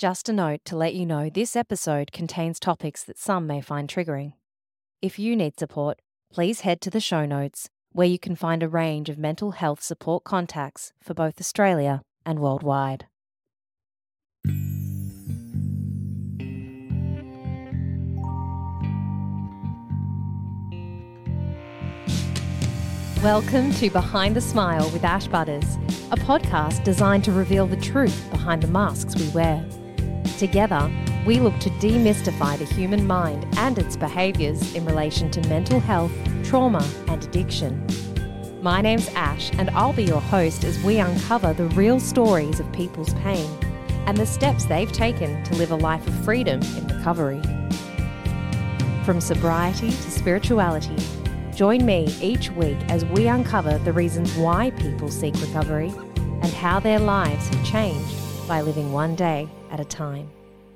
Just a note to let you know this episode contains topics that some may find triggering. If you need support, please head to the show notes where you can find a range of mental health support contacts for both Australia and worldwide. Welcome to Behind the Smile with Ash Butters, a podcast designed to reveal the truth behind the masks we wear. Together, we look to demystify the human mind and its behaviours in relation to mental health, trauma and addiction. My name's Ash and I'll be your host as we uncover the real stories of people's pain and the steps they've taken to live a life of freedom in recovery. From sobriety to spirituality, join me each week as we uncover the reasons why people seek recovery and how their lives have changed by living one day at a time.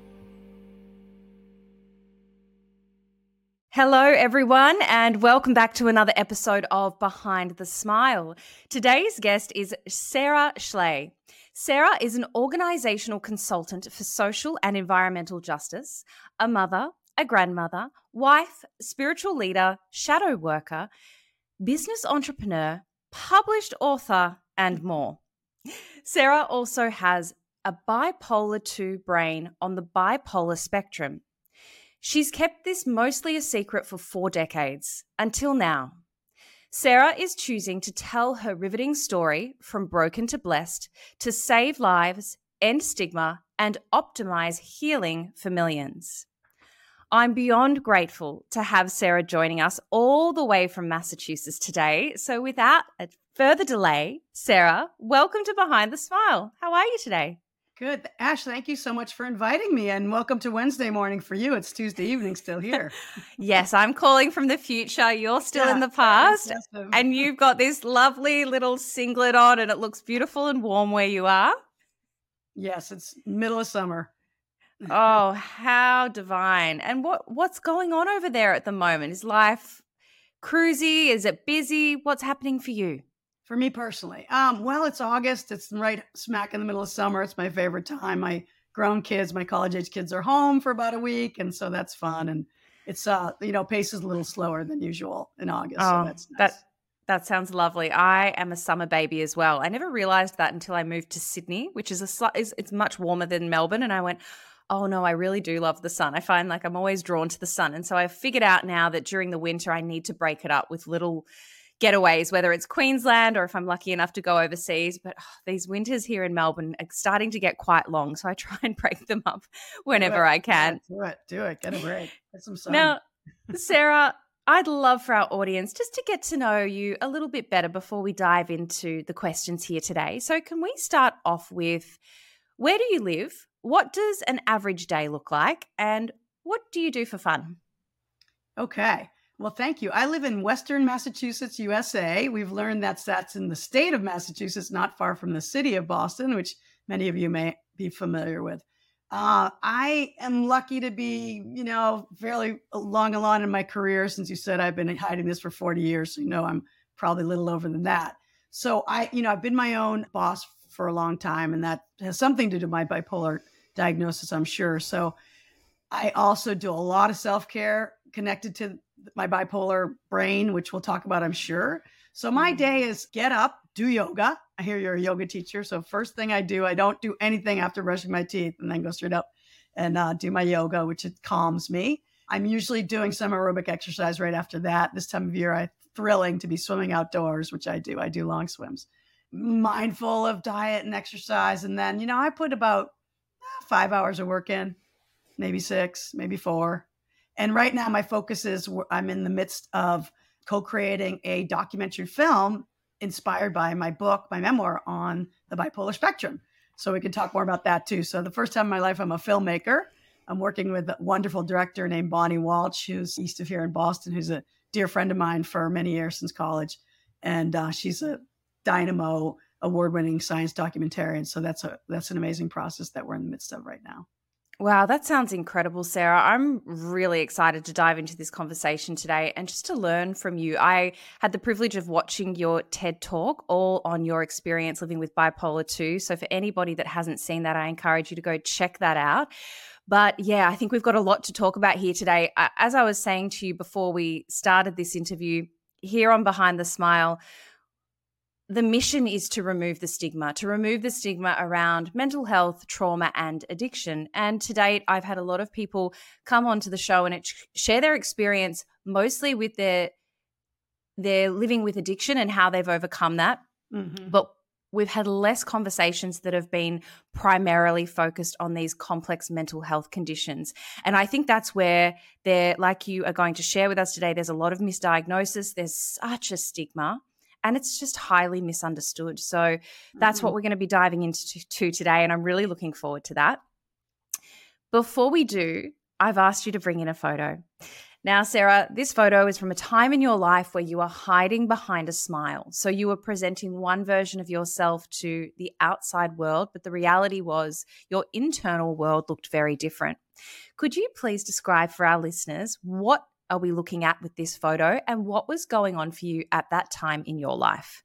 Hello, everyone, and welcome back to another episode of Behind the Smile. Today's guest is Sarah Schley. Sarah is an organisational consultant for social and environmental justice, a mother, a grandmother, wife, spiritual leader, shadow worker, business entrepreneur, published author, and more. Sarah also has a bipolar 2 brain on the bipolar spectrum. She's kept this mostly a secret for 4 decades, until now. Sarah is choosing to tell her riveting story from broken to blessed to save lives, end stigma, and optimize healing for millions. I'm beyond grateful to have Sarah joining us all the way from Massachusetts today. So without a further delay, Sarah, welcome to Behind the Smile. How are you today? Good. Ash, thank you so much for inviting me, and welcome to Wednesday morning for you. It's Tuesday evening still here. Yes, I'm calling from the future. You're still in the past, and you've got this lovely little singlet on, and it looks beautiful and warm where you are. Yes, it's middle of summer. Oh, how divine. And what's going on over there at the moment? Is life cruisy? Is it busy? What's happening for you? For me personally, well, it's August. It's right smack in the middle of summer. It's my favorite time. My grown kids, my college-age kids are home for about a week, and so that's fun. And it's, pace is a little slower than usual in August, so that's nice. That sounds lovely. I am a summer baby as well. I never realised that until I moved to Sydney, which is it's much warmer than Melbourne, and I went, oh no, I really do love the sun. I find like I'm always drawn to the sun. And so I've figured out now that during the winter I need to break it up with little getaways, whether it's Queensland or if I'm lucky enough to go overseas. But these winters here in Melbourne are starting to get quite long. So I try and break them up whenever I can. Do it. Get a break. Get some sun. Now, Sarah, I'd love for our audience just to get to know you a little bit better before we dive into the questions here today. So can we start off with, where do you live? What does an average day look like? And what do you do for fun? Okay. Well, thank you. I live in Western Massachusetts, USA. We've learned that's in the state of Massachusetts, not far from the city of Boston, which many of you may be familiar with. I am lucky to be, fairly long along in my career. Since you said I've been hiding this for 40 years, so I'm probably a little over than that. So I've been my own boss for a long time, and that has something to do with my bipolar diagnosis, I'm sure. So I also do a lot of self-care connected to my bipolar brain, which we'll talk about, I'm sure. So my day is get up, do yoga. I hear you're a yoga teacher. So first thing I do, I don't do anything after brushing my teeth, and then go straight up and do my yoga, which it calms me. I'm usually doing some aerobic exercise right after that. This time of year, it's thrilling to be swimming outdoors, which I do. I do long swims. Mindful of diet and exercise. And then, I put about 5 hours of work in, maybe 6, maybe 4. And right now my focus is I'm in the midst of co-creating a documentary film inspired by my book, my memoir on the bipolar spectrum. So we can talk more about that too. So the first time in my life, I'm a filmmaker. I'm working with a wonderful director named Bonnie Walsh, who's east of here in Boston, who's a dear friend of mine for many years since college. And she's a Dynamo award-winning science documentarian. So that's an amazing process that we're in the midst of right now. Wow, that sounds incredible, Sarah. I'm really excited to dive into this conversation today and just to learn from you. I had the privilege of watching your TED Talk all on your experience living with bipolar 2. So, for anybody that hasn't seen that, I encourage you to go check that out. But yeah, I think we've got a lot to talk about here today. As I was saying to you before we started this interview, here on Behind the Smile, the mission is to remove the stigma around mental health, trauma, and addiction. And to date, I've had a lot of people come onto the show and share their experience mostly with their living with addiction and how they've overcome that. Mm-hmm. But we've had less conversations that have been primarily focused on these complex mental health conditions. And I think that's where like you are going to share with us today, there's a lot of misdiagnosis. There's such a stigma. And it's just highly misunderstood. So that's what we're going to be diving into today. And I'm really looking forward to that. Before we do, I've asked you to bring in a photo. Now, Sarah, this photo is from a time in your life where you are hiding behind a smile. So you were presenting one version of yourself to the outside world, but the reality was your internal world looked very different. Could you please describe for our listeners what are we looking at with this photo and what was going on for you at that time in your life?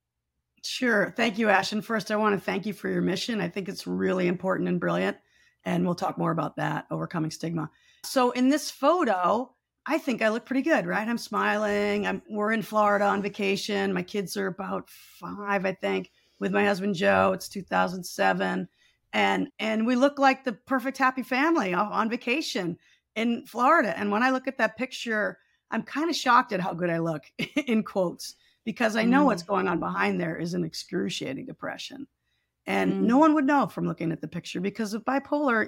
Sure. Thank you, Ash. And first, I want to thank you for your mission. I think it's really important and brilliant. And we'll talk more about that, overcoming stigma. So in this photo, I think I look pretty good, right? I'm smiling. We're in Florida on vacation. My kids are about 5, I think, with my husband, Joe. It's 2007. And we look like the perfect happy family on vacation in Florida. And when I look at that picture, I'm kind of shocked at how good I look, in quotes, because I know what's going on behind there is an excruciating depression. And no one would know from looking at the picture, because of bipolar,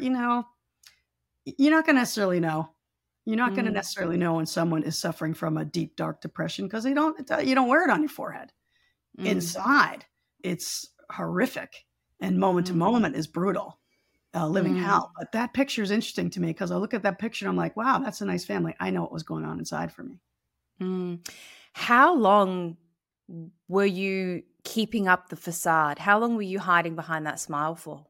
you're not going to necessarily know. You're not going to necessarily know when someone is suffering from a deep, dark depression, because you don't wear it on your forehead. Inside, it's horrific, and moment to moment is brutal. Living hell. But that picture is interesting to me, because I look at that picture and I'm like, wow, that's a nice family. I know what was going on inside for me. How long were you keeping up the facade? How long were you hiding behind that smile for?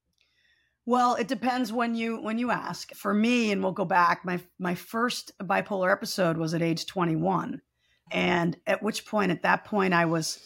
Well, it depends when you ask. For me, and we'll go back, my first bipolar episode was at age 21. And at that point I was,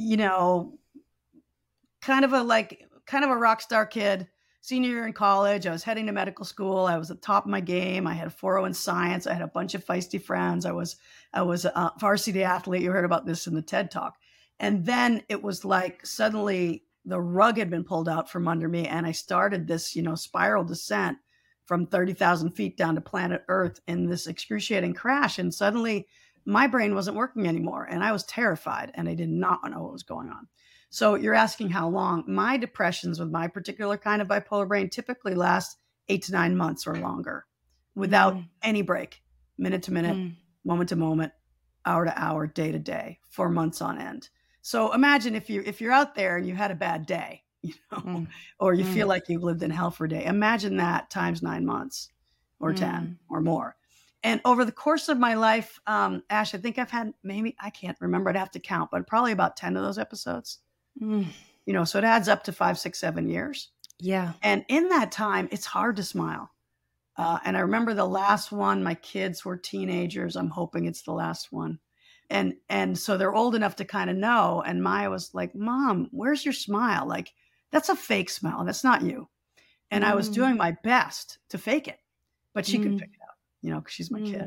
kind of a rock star kid. Senior year in college, I was heading to medical school. I was at the top of my game. I had a 4.0 in science. I had a bunch of feisty friends. I was a varsity athlete. You heard about this in the TED Talk. And then it was like suddenly the rug had been pulled out from under me, and I started this, spiral descent from 30,000 feet down to planet Earth in this excruciating crash. And suddenly my brain wasn't working anymore, and I was terrified, and I did not know what was going on. So you're asking how long. My depressions with my particular kind of bipolar brain typically last 8 to 9 months or longer, without any break, minute to minute, moment to moment, hour to hour, day to day, for months on end. So imagine if you're out there and you had a bad day, or you feel like you've lived in hell for a day. Imagine that times 9 months or 10 or more. And over the course of my life, Ash, I think I've had I can't remember, I'd have to count, but probably about 10 of those episodes. So it adds up to 5, 6, 7 years. Yeah. And in that time, it's hard to smile. And I remember the last one, my kids were teenagers. I'm hoping it's the last one. And so they're old enough to kind of know. And Maya was like, Mom, where's your smile? Like, that's a fake smile. That's not you. And I was doing my best to fake it, but she could pick it out, because she's my kid.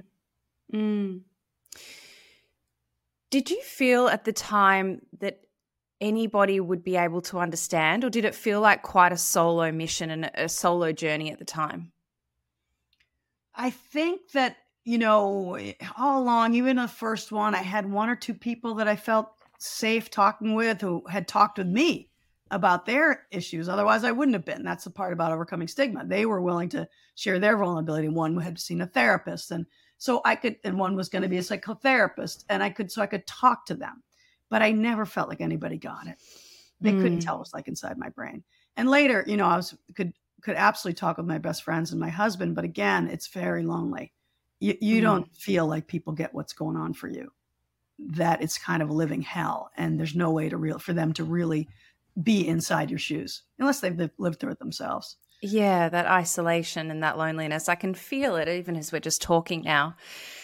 Did you feel at the time that anybody would be able to understand, or did it feel like quite a solo mission and a solo journey at the time? I think that, all along, even the first one, I had 1 or 2 people that I felt safe talking with, who had talked with me about their issues. Otherwise, I wouldn't have been. That's the part about overcoming stigma. They were willing to share their vulnerability. One had seen a therapist, and one was going to be a psychotherapist, and I could talk to them. But I never felt like anybody got it. They couldn't tell what it was like inside my brain. And later, I could absolutely talk with my best friends and my husband. But again, it's very lonely. You don't feel like people get what's going on for you, that it's kind of a living hell. And there's no way for them to really be inside your shoes, unless they've lived through it themselves. Yeah, that isolation and that loneliness. I can feel it even as we're just talking now.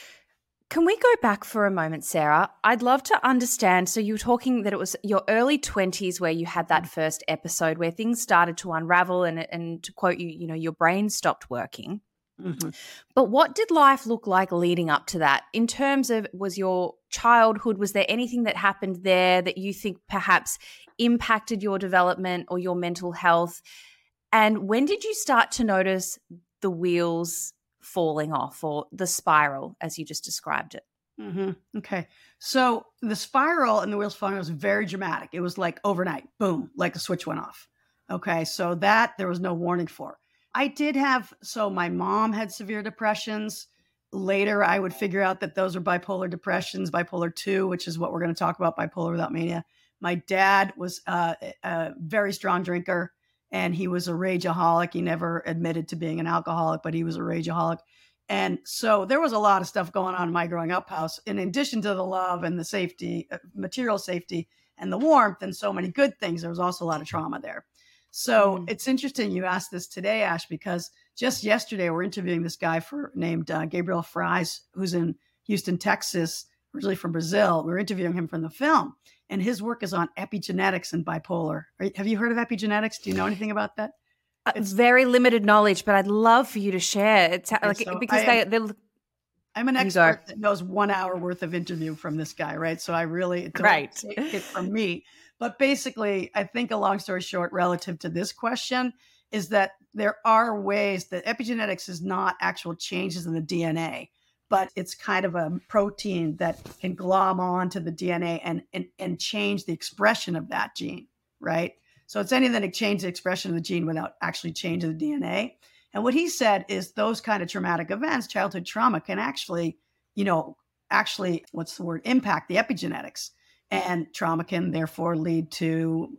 Can we go back for a moment, Sarah? I'd love to understand. So you were talking that it was your early 20s where you had that first episode where things started to unravel and to quote you, your brain stopped working. Mhm. But what did life look like leading up to that? In terms of, was your childhood, was there anything that happened there that you think perhaps impacted your development or your mental health? And when did you start to notice the wheels falling off or the spiral, as you just described it? Okay. So the spiral and the wheels falling was very dramatic. It was like overnight, boom, like a switch went off. Okay. So that there was no warning for. I did have, so my mom had severe depressions. Later, I would figure out that those are bipolar depressions, bipolar 2, which is what we're going to talk about, bipolar without mania. My dad was a very strong drinker and he was a rageaholic. He never admitted to being an alcoholic, but he was a rageaholic. And so there was a lot of stuff going on in my growing up house, in addition to the love and the safety, material safety and the warmth and so many good things. There was also a lot of trauma there. So it's interesting you asked this today, Ash, because just yesterday we're interviewing this guy named Gabriel Fries, who's in Houston, Texas, originally from Brazil. We're interviewing him from the film, and his work is on epigenetics and bipolar. Have you heard of epigenetics? Do you know anything about that? It's very limited knowledge, but I'd love for you to share. It's because I'm an expert that knows 1 hour worth of interview from this guy, right? So I really don't take it from me. But basically, I think a long story short, relative to this question, is that there are ways that epigenetics is not actual changes in the DNA, but it's kind of a protein that can glom onto the DNA and change the expression of that gene, right? So it's anything that changes the expression of the gene without actually changing the DNA. And what he said is those kind of traumatic events, childhood trauma, can actually, impact the epigenetics. And trauma can therefore lead to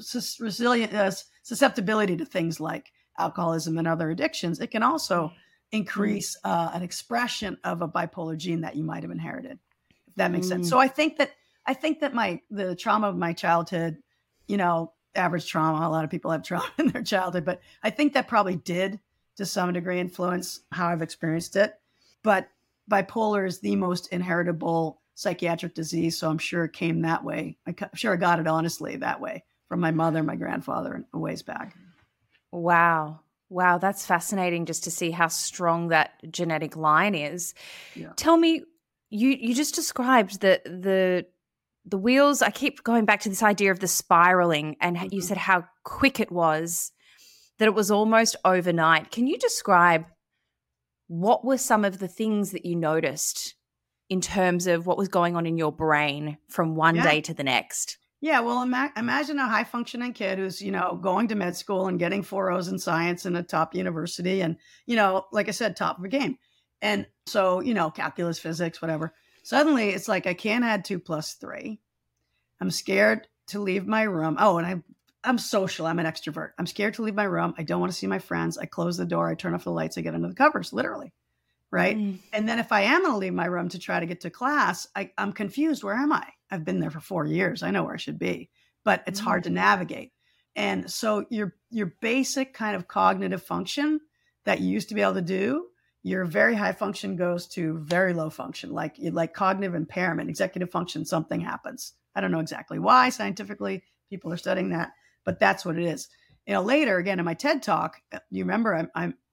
susceptibility to things like alcoholism and other addictions. It can also increase an expression of a bipolar gene that you might have inherited, if that makes sense. So I think that the trauma of my childhood, average trauma, a lot of people have trauma in their childhood, but I think that probably did to some degree influence how I've experienced it. But bipolar is the most inheritable psychiatric disease. So I'm sure it came that way. I'm sure I got it honestly that way from my mother, my grandfather, a ways back. Wow. That's fascinating just to see how strong that genetic line is. Yeah. Tell me, you just described the wheels. I keep going back to this idea of the spiraling, and you said how quick it was, that it was almost overnight. Can you describe what were some of the things that you noticed in terms of what was going on in your brain from one day to the next? Yeah, well, imagine a high-functioning kid who's, going to med school and getting 4.0s in science in a top university and, like I said, top of the game. And so, calculus, physics, whatever. Suddenly, it's like I can't add 2 plus 3. I'm scared to leave my room. Oh, and I'm social. I'm an extrovert. I'm scared to leave my room. I don't want to see my friends. I close the door. I turn off the lights. I get under the covers, literally. Right. And then if I am going to leave my room to try to get to class, I'm confused. Where am I? I've been there for 4 years. I know where I should be, but it's hard to navigate. And so your basic kind of cognitive function that you used to be able to do, your very high function goes to very low function, like cognitive impairment, executive function, something happens. I don't know exactly why scientifically people are studying that, but that's what it is. Later, again, in my TED talk, you remember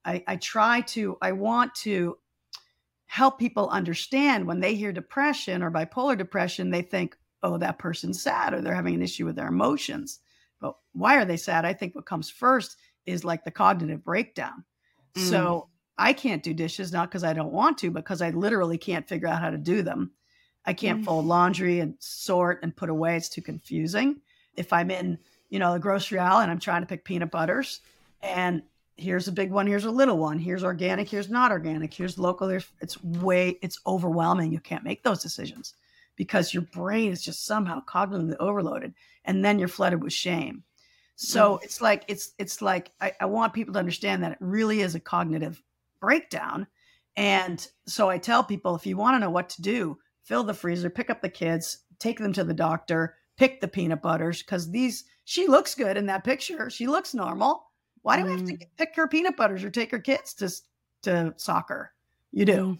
I want to help people understand when they hear depression or bipolar depression, they think, oh, that person's sad or they're having an issue with their emotions. But why are they sad? I think what comes first is like the cognitive breakdown. So I can't do dishes, not because I don't want to, but because I literally can't figure out how to do them. I can't fold laundry and sort and put away. It's too confusing. If I'm in, the grocery aisle and I'm trying to pick peanut butters and here's a big one, here's a little one, here's organic, here's not organic, here's local, it's overwhelming. You can't make those decisions because your brain is just somehow cognitively overloaded. And then you're flooded with shame. So it's like I want people to understand that it really is a cognitive breakdown. And so I tell people, if you want to know what to do, fill the freezer, pick up the kids, take them to the doctor, pick the peanut butters, because she looks good in that picture. She looks normal. Why do we have to pick her peanut butters or take her kids to soccer? You do.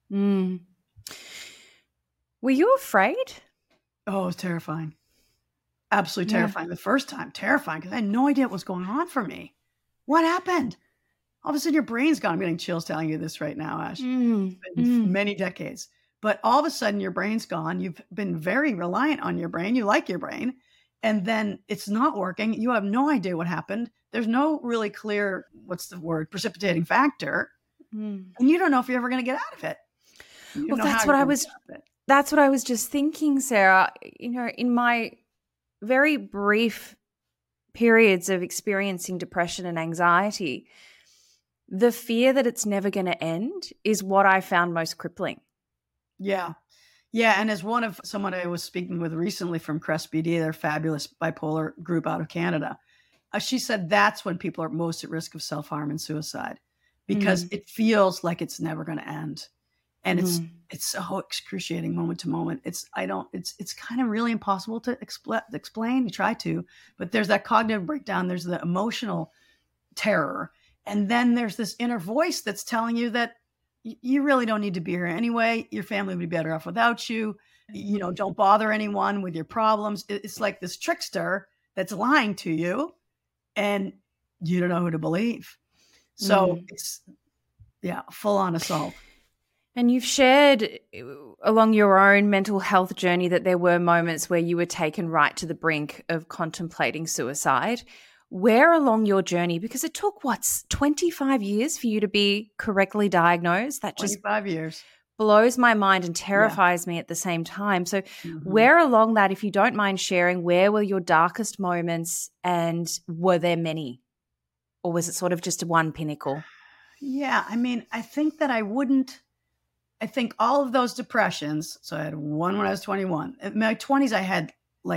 Were you afraid? Oh, it was terrifying. Absolutely terrifying. The first time, terrifying, because I had no idea what was going on for me. What happened? All of a sudden, your brain's gone. I'm getting chills telling you this right now, Ash. It's been many decades. But all of a sudden, your brain's gone. You've been very reliant on your brain. You like your brain. And then it's not working. You have no idea what happened. There's no really clear, precipitating factor. And you don't know if you're ever going to get out of it. Well, that's what I was just thinking, Sarah. You know, in my very brief periods of experiencing depression and anxiety, the fear that it's never going to end is what I found most crippling. Yeah. Yeah. And as someone I was speaking with recently from Crest BD, their fabulous bipolar group out of Canada, she said that's when people are most at risk of self-harm and suicide, because it feels like it's never going to end. And it's so excruciating moment to moment. It's kind of really impossible to explain. You try to, but there's that cognitive breakdown. There's the emotional terror. And then there's this inner voice that's telling you that you really don't need to be here anyway. Your family would be better off without you. You know, don't bother anyone with your problems. It's like this trickster that's lying to you, and you don't know who to believe. So it's, full on assault. And you've shared along your own mental health journey that there were moments where you were taken right to the brink of contemplating suicide. Where along your journey, because it took, 25 years for you to be correctly diagnosed? That just 25 years. Blows my mind and terrifies me at the same time. So where along that, if you don't mind sharing, where were your darkest moments, and were there many? Or was it sort of just one pinnacle? Yeah, I mean, I think all of those depressions, so I had one when I was 21. In my 20s, I had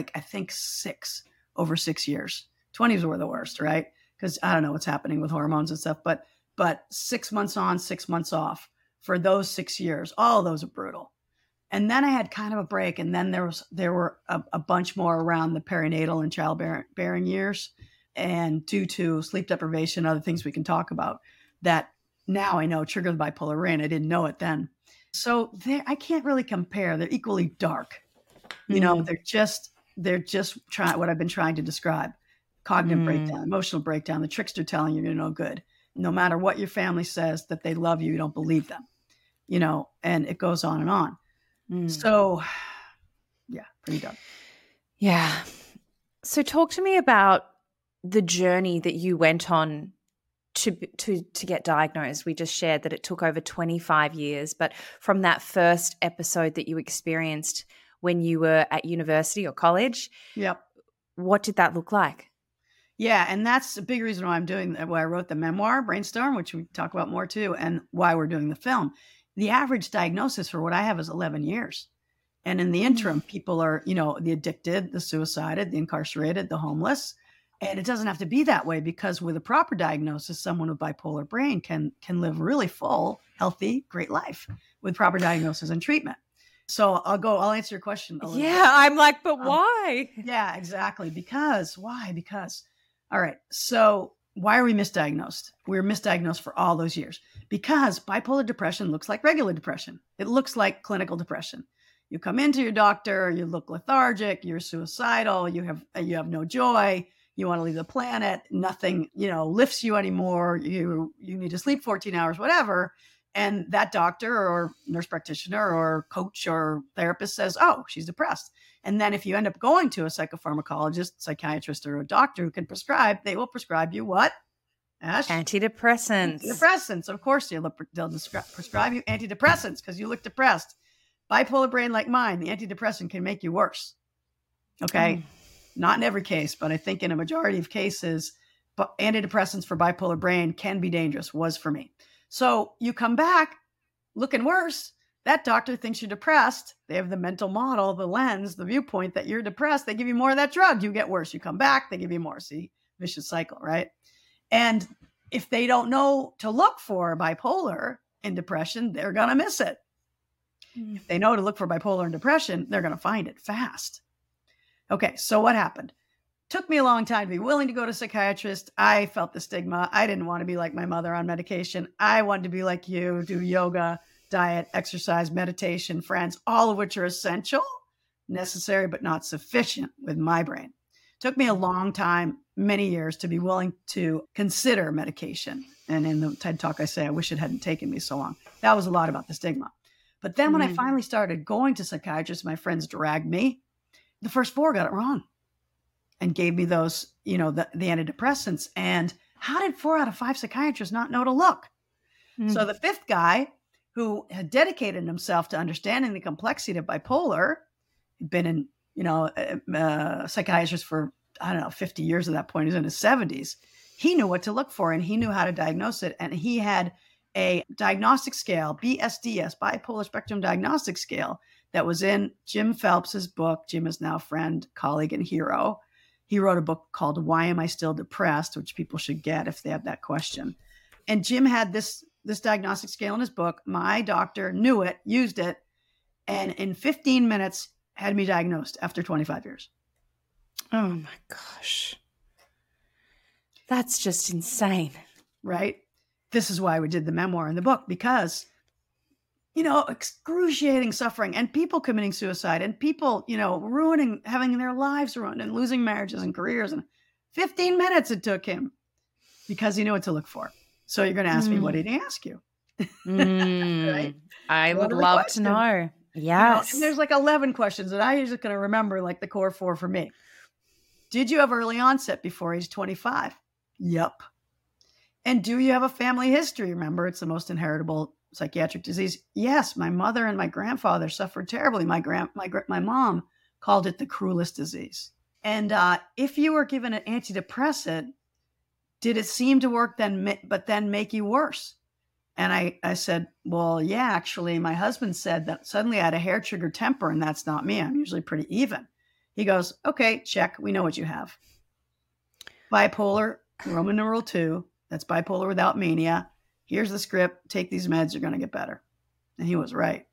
six over 6 years. 20s were the worst, right? Because I don't know what's happening with hormones and stuff, but 6 months on, 6 months off for those 6 years, all of those are brutal. And then I had kind of a break, and then there were a bunch more around the perinatal and childbearing years, and due to sleep deprivation, other things we can talk about that now I know trigger the bipolar brain. I didn't know it then. So I can't really compare. They're equally dark. You know, they're just trying what I've been trying to describe. Cognitive breakdown, emotional breakdown, the trickster telling you you're no good. No matter what your family says that they love you, you don't believe them, you know, and it goes on and on. So yeah, pretty dark. Yeah. So talk to me about the journey that you went on to get diagnosed. We just shared that it took over 25 years, but from that first episode that you experienced when you were at university or college, what did that look like? Yeah, and that's a big reason why why I wrote the memoir, Brainstorm, which we talk about more too, and why we're doing the film. The average diagnosis for what I have is 11 years. And in the interim, people are, you know, the addicted, the suicided, the incarcerated, the homeless. And it doesn't have to be that way, because with a proper diagnosis, someone with bipolar brain can live really full, healthy, great life with proper diagnosis and treatment. So I'll answer your question a little bit. I'm like, but why? Yeah, exactly. Why? All right. So why are we misdiagnosed? We were misdiagnosed for all those years because bipolar depression looks like regular depression. It looks like clinical depression. You come into your doctor, you look lethargic, you're suicidal, you have no joy, you want to leave the planet, nothing, you know, lifts you anymore. You need to sleep 14 hours, whatever. And that doctor or nurse practitioner or coach or therapist says, oh, she's depressed. And then if you end up going to a psychopharmacologist, psychiatrist, or a doctor who can prescribe, they will prescribe you what, Ash? Antidepressants. Antidepressants. Of course, they'll prescribe you antidepressants because you look depressed. Bipolar brain like mine, the antidepressant can make you worse. Okay? Not in every case, but I think in a majority of cases, antidepressants for bipolar brain can be dangerous, was for me. So you come back looking worse. That doctor thinks you're depressed. They have the mental model, the lens, the viewpoint that you're depressed. They give you more of that drug. You get worse. You come back, they give you more. See, vicious cycle, right? And if they don't know to look for bipolar in depression, they're going to miss it. If they know to look for bipolar and depression, they're going to find it fast. Okay, so what happened? Took me a long time to be willing to go to a psychiatrist. I felt the stigma. I didn't want to be like my mother on medication. I wanted to be like you, do yoga, diet, exercise, meditation, friends, all of which are essential, necessary, but not sufficient with my brain. Took me a long time, many years, to be willing to consider medication. And in the TED Talk, I say, I wish it hadn't taken me so long. That was a lot about the stigma. But then when I finally started going to psychiatrists, my friends dragged me. The first 4 got it wrong and gave me those, the antidepressants. And how did 4 out of 5 psychiatrists not know to look? So the 5th guy, who had dedicated himself to understanding the complexity of bipolar, he'd been in, psychiatrist for, 50 years at that point. He's in his 70s. He knew what to look for and he knew how to diagnose it. And he had a diagnostic scale, BSDS, Bipolar Spectrum Diagnostic Scale, that was in Jim Phelps's book. Jim is now a friend, colleague, and hero. He wrote a book called Why Am I Still Depressed, which people should get if they have that question. And Jim had this diagnostic scale in his book. My doctor knew it, used it, and in 15 minutes had me diagnosed after 25 years. Oh my gosh. That's just insane. Right? This is why we did the memoir in the book, because, excruciating suffering and people committing suicide and people, having their lives ruined and losing marriages and careers. And 15 minutes it took him because he knew what to look for. So you're going to ask me, what did he ask you? Right? I would love to know. Yes. And there's like 11 questions, and I usually can remember like the core 4 for me. Did you have early onset before age 25? Yep. And do you have a family history? Remember, it's the most inheritable psychiatric disease. Yes, my mother and my grandfather suffered terribly. My mom called it the cruelest disease. And if you were given an antidepressant, did it seem to work but then make you worse? And I said, well, yeah, actually, my husband said that suddenly I had a hair trigger temper, and that's not me. I'm usually pretty even. He goes, okay, check. We know what you have. Bipolar, Roman numeral 2. That's bipolar without mania. Here's the script. Take these meds. You're going to get better. And he was right.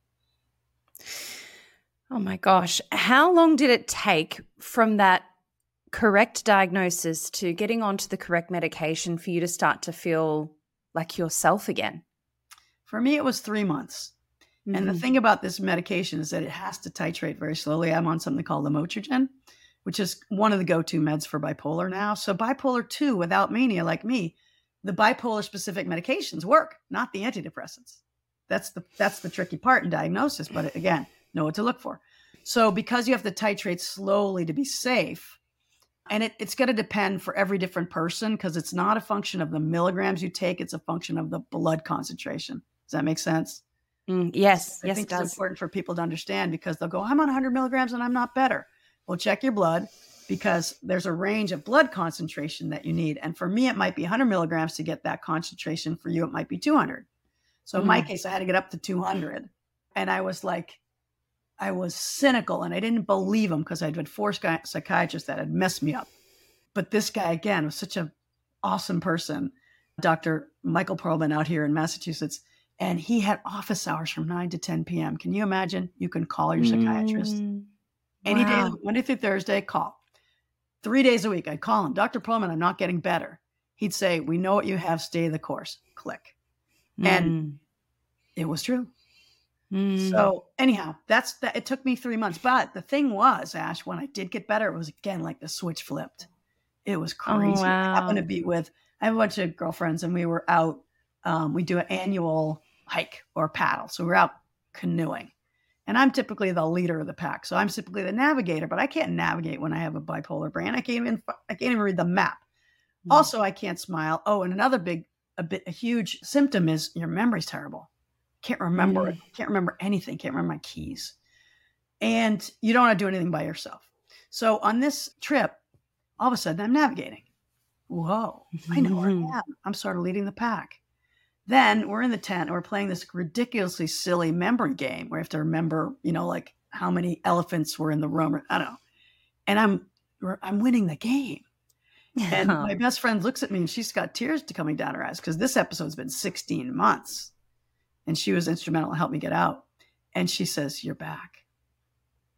Oh my gosh. How long did it take from that correct diagnosis to getting onto the correct medication for you to start to feel like yourself again? For me, it was 3 months. Mm-hmm. And the thing about this medication is that it has to titrate very slowly. I'm on something called lamotrigine, which is one of the go-to meds for bipolar now. So bipolar 2 without mania, like me, the bipolar specific medications work, not the antidepressants. That's the tricky part in diagnosis. But again, know what to look for. So because you have to titrate slowly to be safe, and it's going to depend for every different person, because it's not a function of the milligrams you take. It's a function of the blood concentration. Does that make sense? Yes. I think it's important for people to understand, because they'll go, I'm on 100 milligrams and I'm not better. Well, check your blood, because there's a range of blood concentration that you need. And for me, it might be 100 milligrams to get that concentration. For you, it might be 200. So in my case, I had to get up to 200. And I was cynical, and I didn't believe him, because I'd had 4 psychiatrists that had messed me up. But this guy, again, was such an awesome person, Dr. Michael Perlman out here in Massachusetts. And he had office hours from 9 to 10 p.m. Can you imagine? You can call your psychiatrist any day, Monday through Thursday, call. 3 days a week, I'd call him. Dr. Perlman, I'm not getting better. He'd say, we know what you have. Stay the course. Click. And it was true. So anyhow, that's that. It took me 3 months. But the thing was, Ash, when I did get better, it was again like the switch flipped. It was crazy. Oh, wow. I happened to be I have a bunch of girlfriends, and we were out. We do an annual hike or paddle. So we're out canoeing. And I'm typically the leader of the pack. So I'm typically the navigator, but I can't navigate when I have a bipolar brain. I can't even read the map. Also, I can't smile. Oh, and another a huge symptom is your memory's terrible. Can't remember it. Can't remember anything. Can't remember my keys. And you don't want to do anything by yourself. So on this trip, all of a sudden I'm navigating. Whoa, I know where I am. I'm sort of leading the pack. Then we're in the tent and we're playing this ridiculously silly memory game where you have to remember, like how many elephants were in the room. Or, I don't know. And I'm winning the game. And my best friend looks at me and she's got tears coming down her eyes, because this episode's been 16 months. And she was instrumental in helping me get out. And she says, you're back.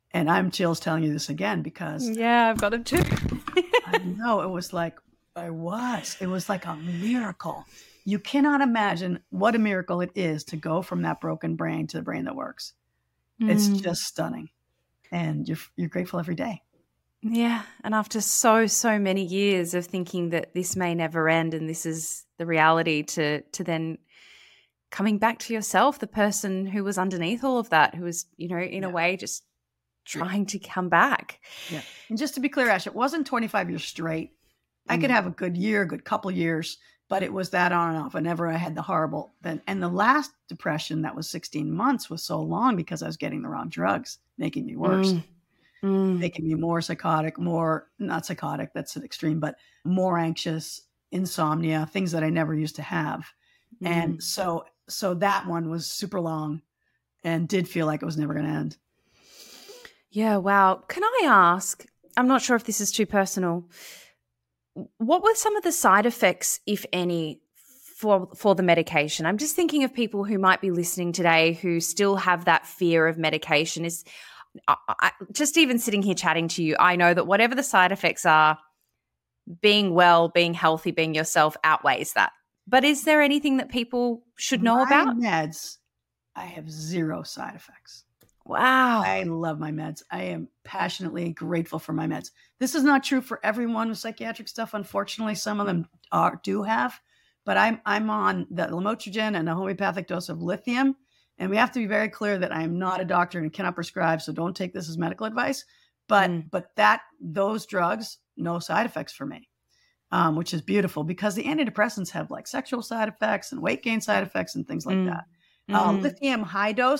And I'm chills telling you this again because Yeah, I've got them too. I know it was like it was like a miracle. You cannot imagine what a miracle it is to go from that broken brain to the brain that works. It's just stunning. And you're grateful every day. Yeah. And after so many years of thinking that this may never end and this is the reality, to then coming back to yourself, the person who was underneath all of that, who was, in a way just trying to come back. Yeah. And just to be clear, Ash, it wasn't 25 years straight. I could have a good year, a good couple years, but it was that on and off. Whenever I had the horrible, and the last depression that was 16 months was so long because I was getting the wrong drugs, making me worse, making me more psychotic, not psychotic, that's an extreme, but more anxious, insomnia, things that I never used to have. And so that one was super long and did feel like it was never going to end. Yeah, wow. Can I ask, I'm not sure if this is too personal, what were some of the side effects, if any, for the medication? I'm just thinking of people who might be listening today who still have that fear of medication. Just even sitting here chatting to you, I know that whatever the side effects are, being well, being healthy, being yourself outweighs that. But is there anything that people should know about? Meds, I have zero side effects. Wow. I love my meds. I am passionately grateful for my meds. This is not true for everyone with psychiatric stuff. Unfortunately, some of them do have, but I'm on the lamotrigine and a homeopathic dose of lithium. And we have to be very clear that I am not a doctor and cannot prescribe, so don't take this as medical advice. But those drugs, no side effects for me, which is beautiful because the antidepressants have like sexual side effects and weight gain side effects and things like that. Lithium high dose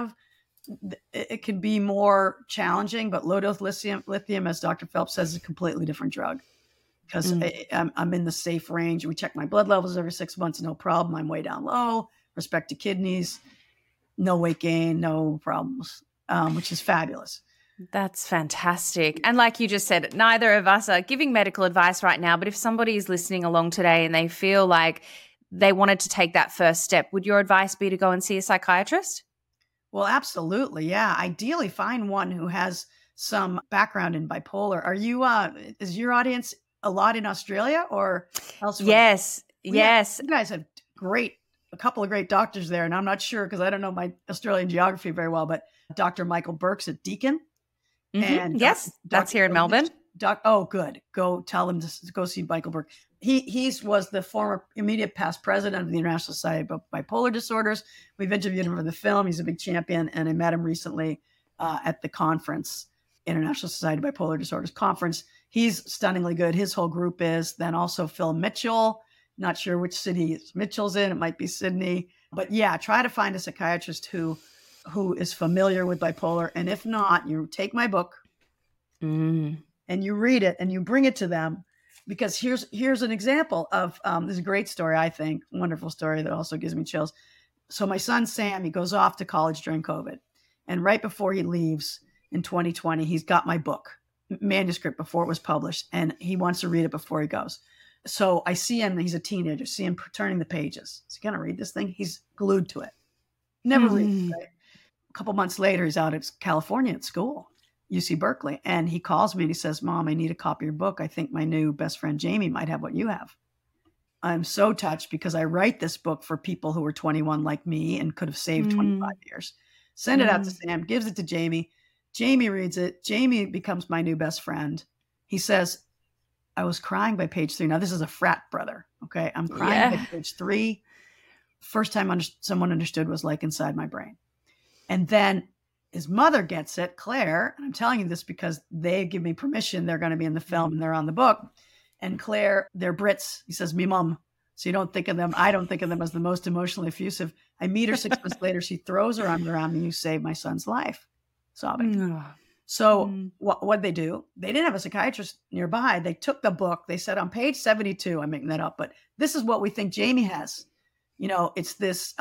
it can be more challenging, but low dose lithium, as Dr. Phelps says, is a completely different drug because I'm in the safe range. We check my blood levels every 6 months, no problem. I'm way down low, respect to kidneys, no weight gain, no problems, which is fabulous. That's fantastic. And like you just said, neither of us are giving medical advice right now, but if somebody is listening along today and they feel like they wanted to take that first step, would your advice be to go and see a psychiatrist? Well, absolutely. Yeah. Ideally find one who has some background in bipolar. Are you, is your audience a lot in Australia or elsewhere? Yes. Yes. You guys have a couple of great doctors there. And I'm not sure because I don't know my Australian geography very well, but Dr. Michael Burke's at Deakin. And yes, that's here in Melbourne. Oh, good. Go tell him to go see Michael Burke. He was the former immediate past president of the International Society of Bipolar Disorders. We've interviewed him for the film. He's a big champion. And I met him recently at the conference, International Society of Bipolar Disorders conference. He's stunningly good. His whole group is. Then also Phil Mitchell. Not sure which city Mitchell's in. It might be Sydney. But yeah, try to find a psychiatrist who is familiar with bipolar. And if not, you take my book and you read it and you bring it to them. Because here's an example of this is a great story, I think, wonderful story that also gives me chills. So my son, Sam, he goes off to college during COVID. And right before he leaves in 2020, he's got my book, manuscript before it was published. And he wants to read it before he goes. So I see him, he's a teenager, see him turning the pages. Is he going to read this thing? He's glued to it. Never reads it, right? A couple months later, he's out at California at school. UC Berkeley. And he calls me and he says, Mom, I need a copy of your book. I think my new best friend, Jamie, might have what you have. I'm so touched because I write this book for people who were 21 like me and could have saved 25 years. Send it out to Sam, gives it to Jamie. Jamie reads it. Jamie becomes my new best friend. He says, I was crying by page 3. Now, this is a frat brother. Okay. I'm crying by page 3. First time someone understood was like inside my brain. And then his mother gets it, Claire, and I'm telling you this because they give me permission. They're going to be in the film and they're on the book. And Claire, they're Brits. He says, me mum. So you don't think of them. I don't think of them as the most emotionally effusive. I meet her 6 months later. She throws her arms around me. You saved my son's life. Sobbing. So what they do, they didn't have a psychiatrist nearby. They took the book. They said on page 72, I'm making that up, but this is what we think Jamie has. You know, it's this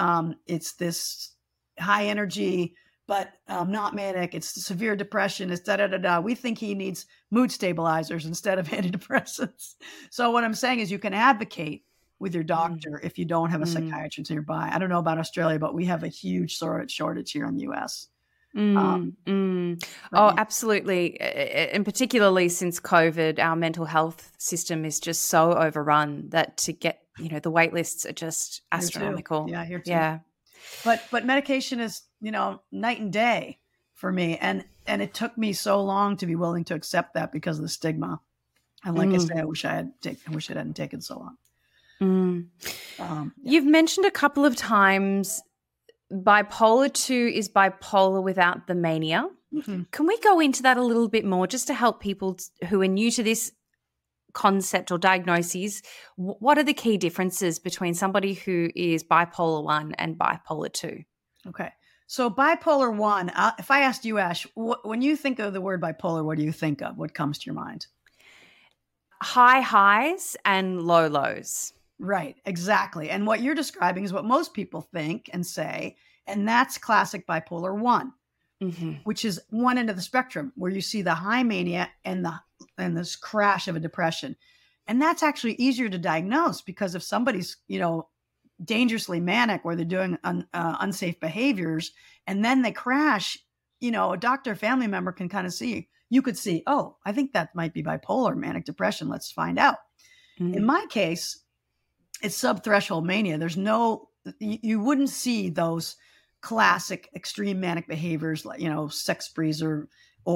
high energy, but not manic. It's severe depression. It's da-da-da-da. We think he needs mood stabilizers instead of antidepressants. So what I'm saying is you can advocate with your doctor if you don't have a psychiatrist nearby. I don't know about Australia, but we have a huge shortage here in the US. Oh, Yeah. absolutely. And particularly since COVID, our mental health system is just so overrun that to get, the wait lists are just Here too. astronomical. Yeah, here too. Yeah. But medication is, night and day for me. And it took me so long to be willing to accept that because of the stigma. And like I say, I wish it hadn't taken so long. Yeah. You've mentioned a couple of times bipolar 2 is bipolar without the mania. Mhm. Can we go into that a little bit more just to help people who are new to this concept or diagnoses? What are the key differences between somebody who is bipolar 1 and bipolar 2? Okay. So bipolar 1, if I asked you, Ash, when you think of the word bipolar, what do you think of? What comes to your mind? High highs and low lows. Right, exactly. And what you're describing is what most people think and say, and that's classic bipolar 1, which is one end of the spectrum where you see the high mania and this crash of a depression. And that's actually easier to diagnose because if somebody's, dangerously manic where they're doing unsafe behaviors and then they crash, a doctor or family member can kind of see, you could see, oh, I think that might be bipolar manic depression. Let's find out. In my case, it's subthreshold mania. There's you wouldn't see those classic extreme manic behaviors like, sex sprees or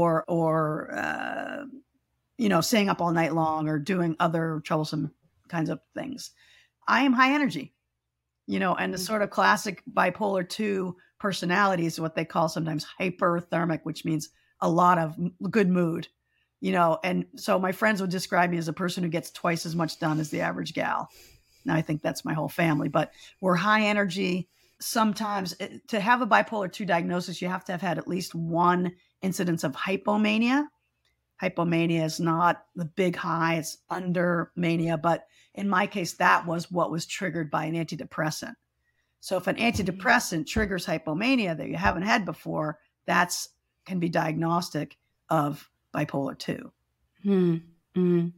staying up all night long or doing other troublesome kinds of things. I am high energy, and the sort of classic bipolar 2 personality is what they call sometimes hyperthermic, which means a lot of good mood, and so my friends would describe me as a person who gets twice as much done as the average gal. Now I think that's my whole family, but we're high energy. Sometimes to have a bipolar 2 diagnosis, you have to have had at least one incidence of hypomania. Hypomania is not the big high, it's under mania. But in my case, that was what was triggered by an antidepressant. So if an antidepressant triggers hypomania that you haven't had before, can be diagnostic of bipolar 2. In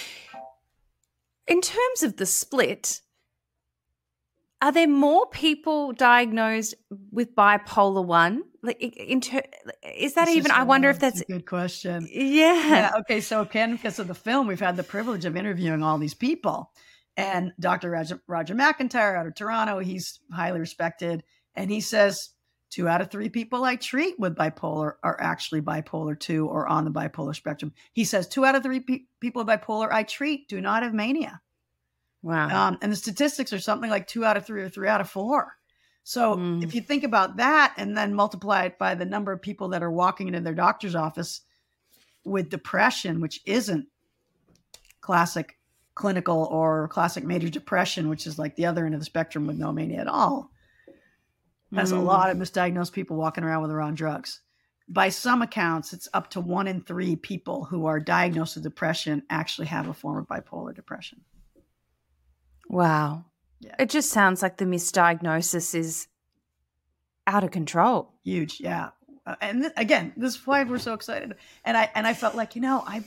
terms of the split, are there more people diagnosed with bipolar 1? Is that even? I wonder if that's a good question. Yeah. Okay. So, Ken, because of the film, we've had the privilege of interviewing all these people, and Dr. Roger McIntyre out of Toronto, he's highly respected, and he says 2 out of 3 people I treat with bipolar are actually bipolar 2 or on the bipolar spectrum. He says 2 out of 3 people with bipolar I treat do not have mania. Wow. And the statistics are something like 2 out of 3 or 3 out of 4. So if you think about that and then multiply it by the number of people that are walking into their doctor's office with depression, which isn't classic clinical or classic major depression, which is like the other end of the spectrum with no mania at all, has a lot of misdiagnosed people walking around with the wrong drugs. By some accounts, it's up to 1 in 3 people who are diagnosed with depression actually have a form of bipolar depression. Wow. Yeah. It just sounds like the misdiagnosis is out of control. Huge. Yeah. And again, this is why we're so excited. And I felt like, the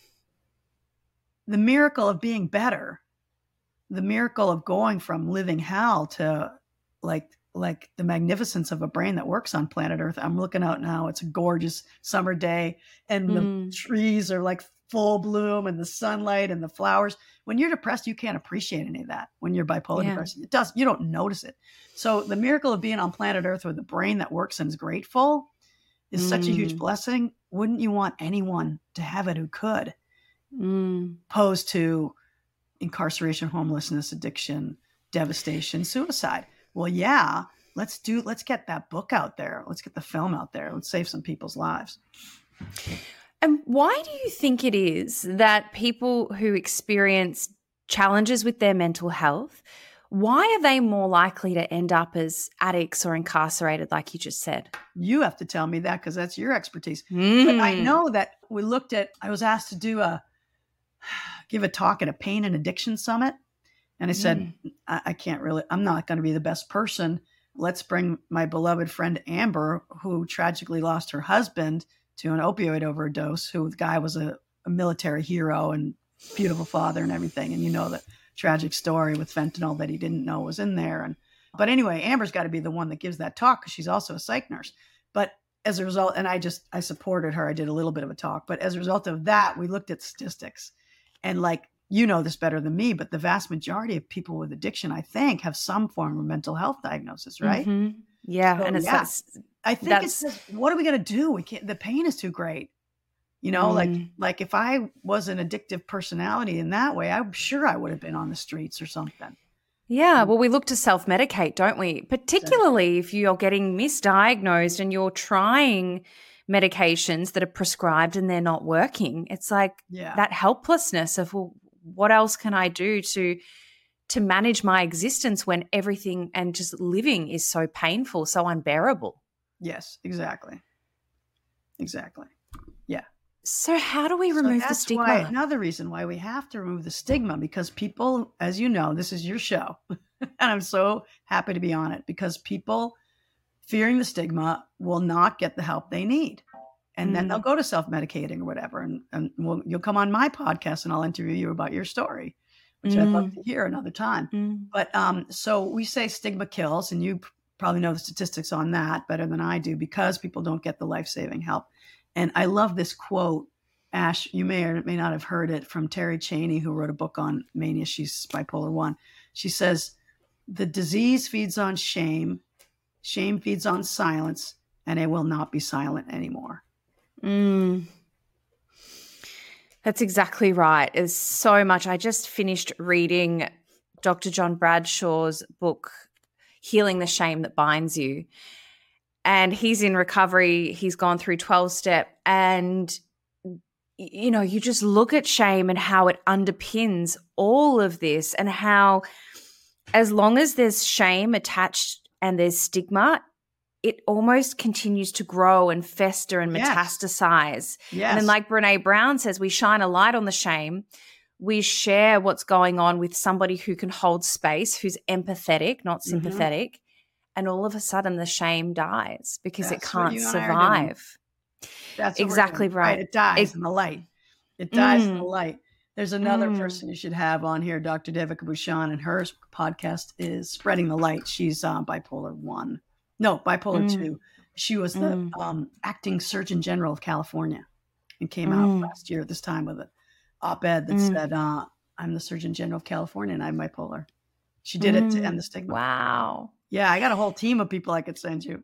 miracle of being better, the miracle of going from living hell to like the magnificence of a brain that works on planet Earth. I'm looking out now. It's a gorgeous summer day and the trees are like full bloom and the sunlight and the flowers. When you're depressed, you can't appreciate any of that. When you're bipolar depressed, you don't notice it. So the miracle of being on planet Earth with a brain that works and is grateful is such a huge blessing. Wouldn't you want anyone to have it who could? Opposed to incarceration, homelessness, addiction, devastation, suicide. Well, yeah, let's get that book out there. Let's get the film out there. Let's save some people's lives. And why do you think it is that people who experience challenges with their mental health, why are they more likely to end up as addicts or incarcerated, like you just said? You have to tell me that because that's your expertise. But I know that I was asked to give a talk at a pain and addiction summit. And I said, I can't really, I'm not going to be the best person. Let's bring my beloved friend Amber, who tragically lost her husband to an opioid overdose, who the guy was a military hero and beautiful father and everything. And the tragic story with fentanyl that he didn't know was in there. But anyway, Amber's got to be the one that gives that talk because she's also a psych nurse. But as a result, and I supported her. I did a little bit of a talk, but as a result of that, we looked at statistics, and like, you know this better than me, but the vast majority of people with addiction, I think, have some form of mental health diagnosis, right? Mm-hmm. Yeah. So, And I think it's just, what are we going to do? We can't, the pain is too great. You know, like if I was an addictive personality in that way, I'm sure I would have been on the streets or something. Yeah, well, we look to self-medicate, don't we? Particularly if you're getting misdiagnosed and you're trying medications that are prescribed and they're not working. It's like that helplessness of, well, what else can I do to manage my existence when everything and just living is so painful, so unbearable? Yes, exactly. Exactly. Yeah. So how do we remove the stigma? That's another reason why we have to remove the stigma, because people, as you know, this is your show, and I'm so happy to be on it, because people fearing the stigma will not get the help they need. And then they'll go to self-medicating or whatever. And you'll come on my podcast and I'll interview you about your story, which I'd love to hear another time. But so we say stigma kills, and you probably know the statistics on that better than I do, because people don't get the life-saving help. And I love this quote, Ash, you may or may not have heard it, from Terry Cheney, who wrote a book on mania. She's bipolar 1. She says, the disease feeds on shame, shame feeds on silence, and it will not be silent anymore. That's exactly right. There's so much. I just finished reading Dr. John Bradshaw's book, Healing the Shame That Binds You. And he's in recovery. He's gone through 12-step. And, you know, you just look at shame and how it underpins all of this, and how as long as there's shame attached and there's stigma, it almost continues to grow and fester and metastasize. Yes. And then, like Brene Brown says, we shine a light on the shame. We share what's going on with somebody who can hold space, who's empathetic, not sympathetic. And all of a sudden the shame dies because it can't survive. That's exactly right. It dies in the light. It dies in the light. There's another person you should have on here, Dr. Devika Bhushan, and her podcast is Spreading the Light. She's bipolar 2. She was the acting Surgeon General of California, and came out last year at this time with an op-ed that said, I'm the Surgeon General of California and I'm bipolar. She did it to end the stigma. Wow. Yeah, I got a whole team of people I could send you.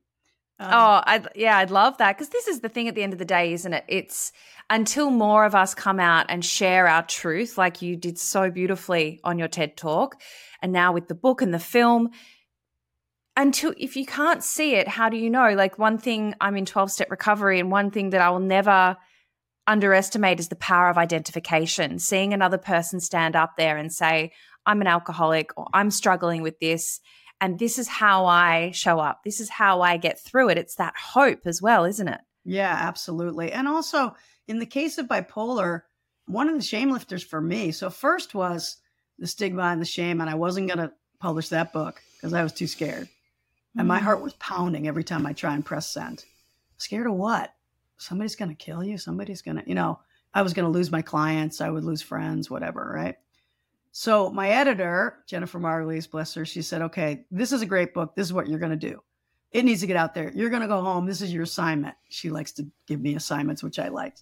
I'd love that, because this is the thing at the end of the day, isn't it? It's until more of us come out and share our truth, like you did so beautifully on your TED Talk, and now with the book and the film, until, if you can't see it, how do you know? Like, one thing, I'm in 12-step recovery, and one thing that I will never underestimate is the power of identification. Seeing another person stand up there and say, I'm an alcoholic, or I'm struggling with this, and this is how I show up. This is how I get through it. It's that hope as well, isn't it? Yeah, absolutely. And also, in the case of bipolar, one of the shame lifters for me, so first was the stigma and the shame, and I wasn't going to publish that book because I was too scared. And my heart was pounding every time I try and press send. Scared of what? Somebody's going to kill you. Somebody's going to, I was going to lose my clients. I would lose friends, whatever, right? So my editor, Jennifer Margulies, bless her, she said, okay, this is a great book. This is what you're going to do. It needs to get out there. You're going to go home. This is your assignment. She likes to give me assignments, which I like.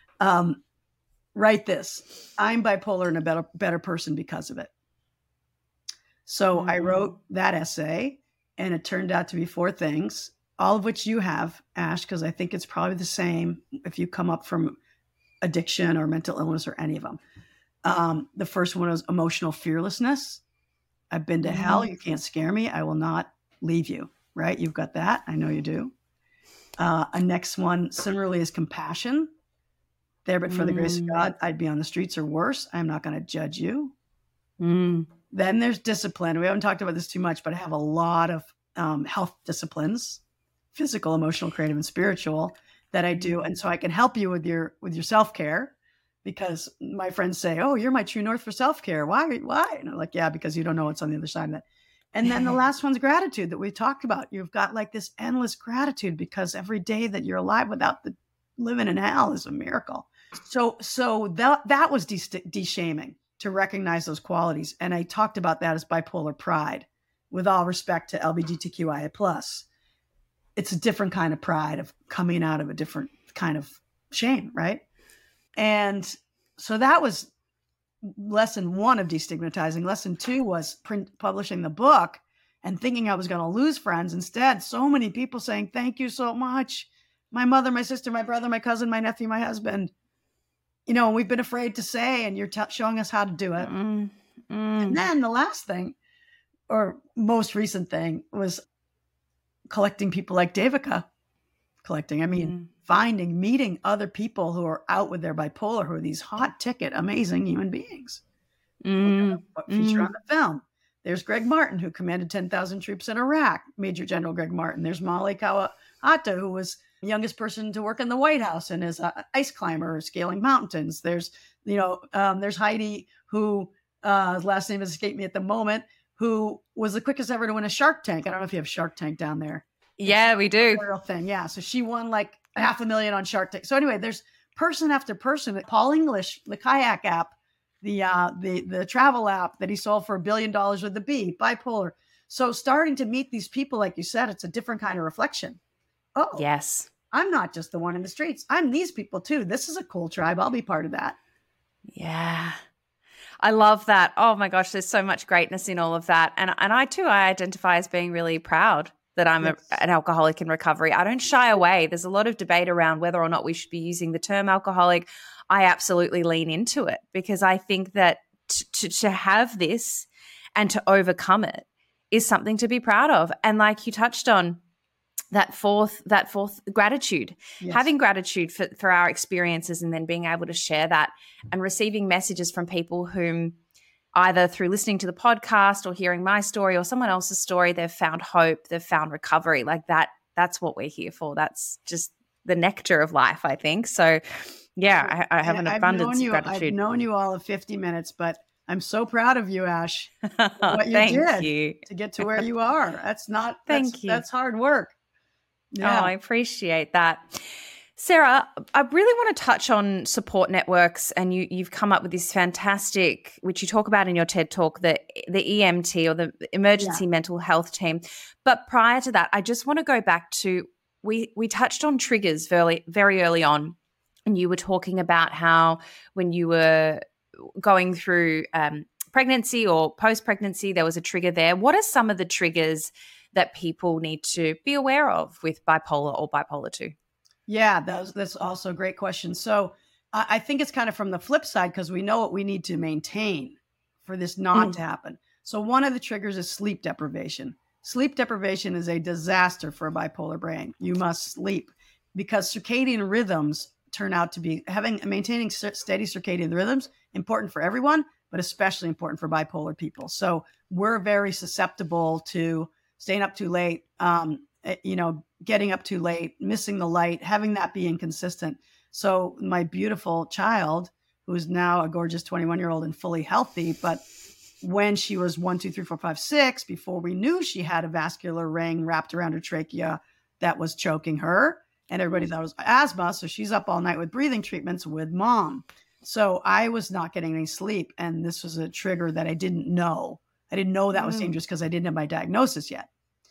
Write this. I'm bipolar and a better person because of it. So I wrote that essay, and it turned out to be 4 things, all of which you have, Ash, because I think it's probably the same if you come up from addiction or mental illness or any of them. The first one was emotional fearlessness. I've been to hell. You can't scare me. I will not leave you. Right? You've got that. I know you do. A next one similarly is compassion. There, but for the grace of God, I'd be on the streets or worse. I'm not going to judge you. Then there's discipline. We haven't talked about this too much, but I have a lot of health disciplines, physical, emotional, creative, and spiritual, that I do. And so I can help you with your self-care, because my friends say, oh, you're my true north for self-care. Why? And I'm like, yeah, because you don't know what's on the other side of that. And then the last one's gratitude that we talked about. You've got like this endless gratitude, because every day that you're alive without the living in hell is a miracle. So that was de-shaming, to recognize those qualities. And I talked about that as bipolar pride, with all respect to LGBTQIA+. it's a different kind of pride of coming out of a different kind of shame, right? And so that was lesson 1 of destigmatizing. Lesson 2 was publishing the book and thinking I was going to lose friends. Instead, so many people saying, thank you so much. My mother, my sister, my brother, my cousin, my nephew, my husband, we've been afraid to say, and you're showing us how to do it. And then the last thing, or most recent thing, was collecting people like Devika. Finding, meeting other people who are out with their bipolar, who are these hot ticket, amazing human beings. Feature on the film. There's Greg Martin, who commanded 10,000 troops in Iraq, Major General Greg Martin. There's Molly Kawahata, who was the youngest person to work in the White House and is an ice climber scaling mountains. There's, there's Heidi, who his last name has escaped me at the moment, who was the quickest ever to win a Shark Tank. I don't know if you have Shark Tank down there. Yeah, we do. Real thing. Yeah. So she won like $500,000 on Shark Tank. So anyway, there's person after person. Paul English, the kayak app, the travel app that he sold for $1 billion with the B, bipolar. So starting to meet these people, like you said, it's a different kind of reflection. Oh, yes. I'm not just the one in the streets. I'm these people too. This is a cool tribe. I'll be part of that. Yeah. I love that. Oh my gosh, there's so much greatness in all of that. And I too, I identify as being really proud that I'm an alcoholic in recovery. I don't shy away. There's a lot of debate around whether or not we should be using the term alcoholic. I absolutely lean into it because I think that to have this and to overcome it is something to be proud of. And like you touched on, that fourth gratitude, having gratitude for our experiences and then being able to share that and receiving messages from people whom either through listening to the podcast or hearing my story or someone else's story, they've found hope, they've found recovery. Like that's what we're here for. That's just the nectar of life, I think. So yeah, I have an abundance of gratitude. I've known you all of 50 minutes, but I'm so proud of you, Ash. What you Thank did you. to get to where you are. Thank you. That's hard work. Yeah. Oh, I appreciate that. Sarah, I really want to touch on support networks, and you've come up with this fantastic, which you talk about in your TED Talk, the EMT or the Emergency Mental Health Team. But prior to that, I just want to go back to we touched on triggers very, very early on, and you were talking about how when you were going through pregnancy or post-pregnancy, there was a trigger there. What are some of the triggers that people need to be aware of with bipolar or bipolar 2? Yeah, that's also a great question. So I think it's kind of from the flip side because we know what we need to maintain for this not to happen. So one of the triggers is sleep deprivation. Sleep deprivation is a disaster for a bipolar brain. You must sleep because circadian rhythms turn out to be maintaining steady circadian rhythms, important for everyone, but especially important for bipolar people. So we're very susceptible to staying up too late, getting up too late, missing the light, having that be inconsistent. So my beautiful child, who is now a gorgeous 21-year-old and fully healthy, but when she was 1, 2, 3, 4, 5, 6, before we knew she had a vascular ring wrapped around her trachea that was choking her, and everybody thought it was asthma. So she's up all night with breathing treatments with mom. So I was not getting any sleep. And this was a trigger that I didn't know. I didn't know that was dangerous because I didn't have my diagnosis yet.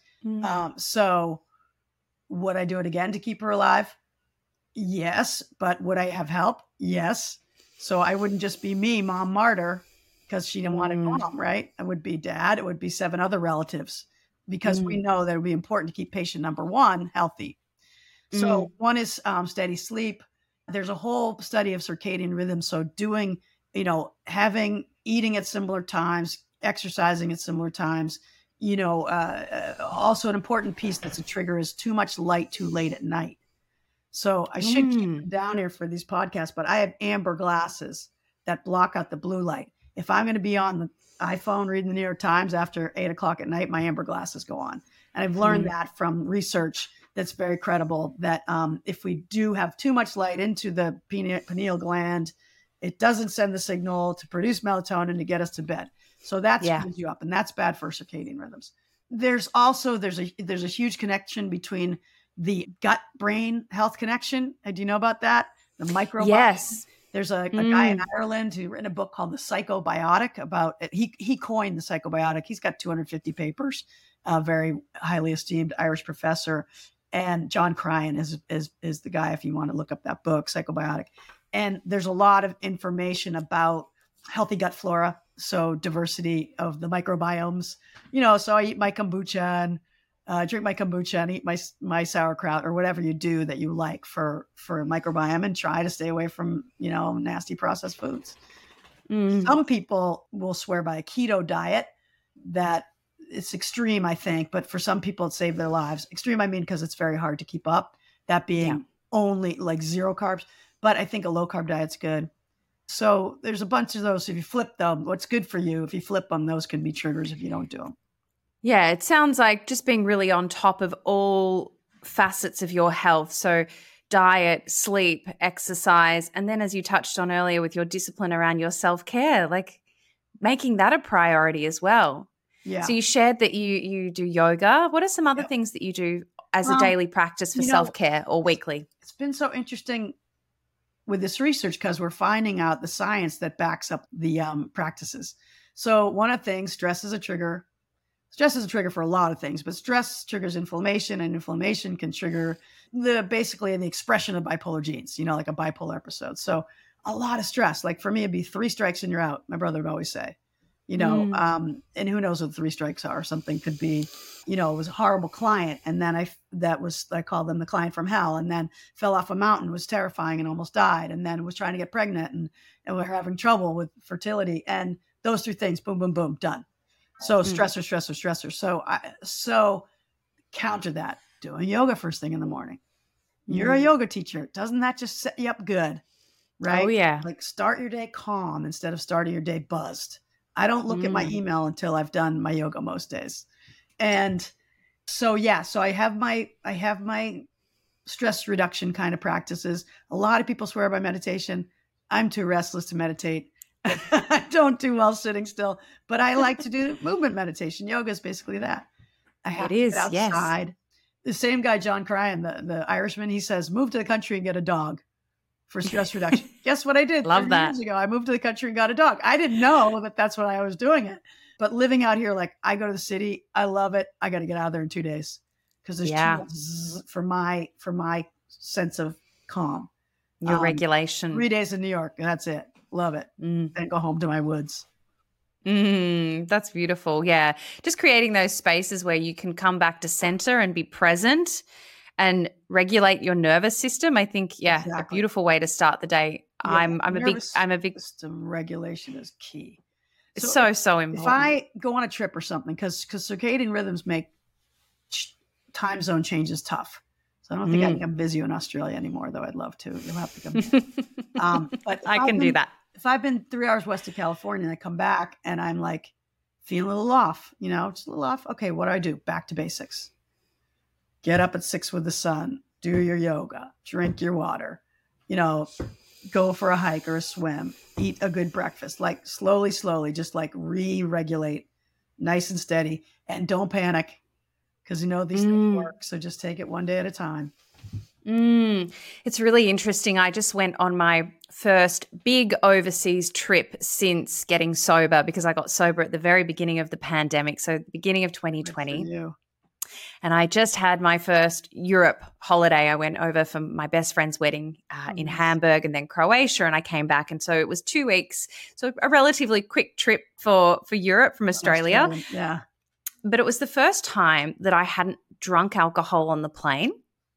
So would I do it again to keep her alive? Yes. But would I have help? Yes. So I wouldn't just be me, mom martyr, because she didn't want it mom, right? It would be dad. It would be 7 other relatives because we know that it would be important to keep patient number 1 healthy. So one is steady sleep. There's a whole study of circadian rhythm. So doing, eating at similar times, exercising at similar times, also an important piece that's a trigger is too much light too late at night. So I should keep them down here for these podcasts, but I have amber glasses that block out the blue light. If I'm going to be on the iPhone reading the New York Times after 8:00 at night, my amber glasses go on. And I've learned that from research that's very credible that if we do have too much light into the pineal gland, it doesn't send the signal to produce melatonin to get us to bed. So that screws you up, and that's bad for circadian rhythms. There's a huge connection between the gut-brain health connection. Do you know about that? The microbiome. Yes. There's a guy in Ireland who wrote a book called The Psychobiotic about it. He coined the psychobiotic. He's got 250 papers, a very highly esteemed Irish professor. And John Cryan is the guy, if you want to look up that book, Psychobiotic. And there's a lot of information about healthy gut flora, so diversity of the microbiomes. So I eat my kombucha and drink my kombucha and eat my sauerkraut or whatever you do that you like for microbiome, and try to stay away from nasty processed foods. Some people will swear by a keto diet. That it's extreme, I think, but for some people it saved their lives. Extreme, I mean, because it's very hard to keep up. That being only like zero carbs, but I think a low carb diet's good. So there's a bunch of those. If you flip them, what's good for you, if you flip them, those can be triggers if you don't do them. Yeah, it sounds like just being really on top of all facets of your health. So diet, sleep, exercise, and then as you touched on earlier with your discipline around your self-care, like making that a priority as well. Yeah. So you shared that you do yoga. What are some other things that you do as a daily practice for self-care or weekly? It's been so interesting with this research because we're finding out the science that backs up the practices. So one of the things, stress is a trigger. Stress is a trigger for a lot of things, but stress triggers inflammation, and inflammation can trigger basically the expression of bipolar genes, like a bipolar episode. So a lot of stress, like for me, it'd be 3 strikes and you're out. My brother would always say, and who knows what 3 strikes are. Something could be, it was a horrible client. And then I called them the client from hell, and then fell off a mountain, was terrifying and almost died. And then was trying to get pregnant and we're having trouble with fertility. And those 3 things, boom, boom, boom, done. So stressor. So counter that, doing yoga first thing in the morning. You're a yoga teacher. Doesn't that just set you up good? Right? Oh, yeah. Like start your day calm instead of starting your day buzzed. I don't look at my email until I've done my yoga most days. And so, so I have my stress reduction kind of practices. A lot of people swear by meditation. I'm too restless to meditate. I don't do well sitting still, but I like to do movement meditation. Yoga is basically that. I have to get outside. Yes. The same guy, John Cryan, the Irishman, he says, move to the country and get a dog for stress reduction. Guess what I did? Love that. Years ago, I moved to the country and got a dog. I didn't know that that's what I was doing it. But living out here, like I go to the city, I love it. I got to get out of there in 2 days because there's too much for my sense of calm. Your regulation. 3 days in New York, and that's it. Love it. And go home to my woods. That's beautiful. Yeah. Just creating those spaces where you can come back to center and be present and regulate your nervous system. I think, exactly. A beautiful way to start the day. Yeah, I'm a big system regulation is key. It's so important. If I go on a trip or something, because circadian rhythms make time zone changes tough. So I don't think I can come visit you in Australia anymore, though I'd love to. You'll have to come back. But I can do that. If I've been 3 hours west of California and I come back and I'm like feeling a little off, just a little off. Okay, what do? Back to basics. Get up at 6 with the sun, do your yoga, drink your water, go for a hike or a swim, eat a good breakfast, like slowly, just like re-regulate nice and steady, and don't panic because these things work. So just take it one day at a time. It's really interesting. I just went on my first big overseas trip since getting sober, because I got sober at the very beginning of the pandemic, so the beginning of 2020. And I just had my first Europe holiday. I went over for my best friend's wedding in Hamburg and then Croatia, and I came back. And so it was 2 weeks, so a relatively quick trip for Europe from Australia. Yeah. But it was the first time that I hadn't drunk alcohol on the plane.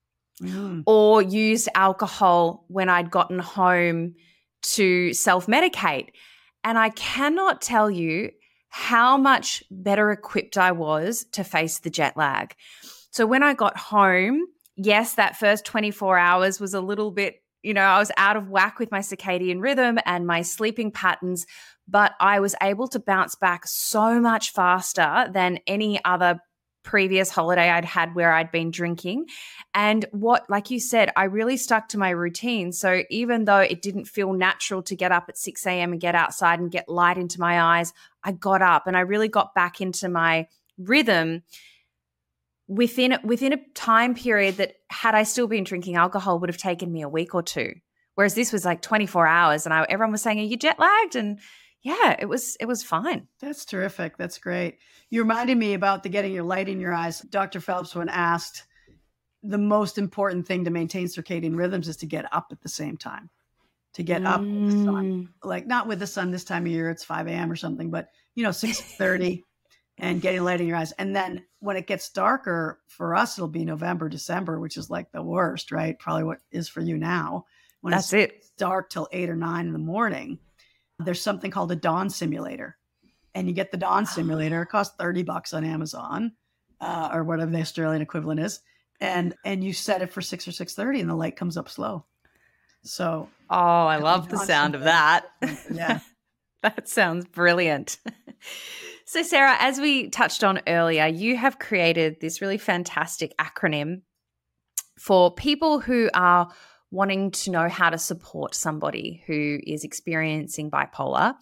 Or used alcohol when I'd gotten home to self-medicate. And I cannot tell you how much better equipped I was to face the jet lag. So when I got home, yes, that first 24 hours was a little bit, I was out of whack with my circadian rhythm and my sleeping patterns, but I was able to bounce back so much faster than any other previous holiday I'd had where I'd been drinking. And like you said, I really stuck to my routine. So even though it didn't feel natural to get up at 6 a.m. and get outside and get light into my eyes, I got up and I really got back into my rhythm within a time period that, had I still been drinking alcohol, would have taken me a week or 2. Whereas this was like 24 hours and everyone was saying, are you jet lagged? And yeah, it was fine. That's terrific. That's great. You reminded me about the getting your light in your eyes. Dr. Phelps, when asked, the most important thing to maintain circadian rhythms is to get up at the same time, to get up with the sun, like not with the sun this time of year, it's 5 a.m. or something, but 6:30 and getting light in your eyes. And then when it gets darker, for us, it'll be November, December, which is like the worst, right? Probably what is for you now. When That's it's dark till 8 or 9 in the morning, there's something called a dawn simulator. And you get the dawn simulator. It costs $30 on Amazon, or whatever the Australian equivalent is. And you set it for 6 or 6:30 and the light comes up slow. So, I love the sound of that. Yeah. That sounds brilliant. So, Sarah, as we touched on earlier, you have created this really fantastic acronym for people who are wanting to know how to support somebody who is experiencing bipolar.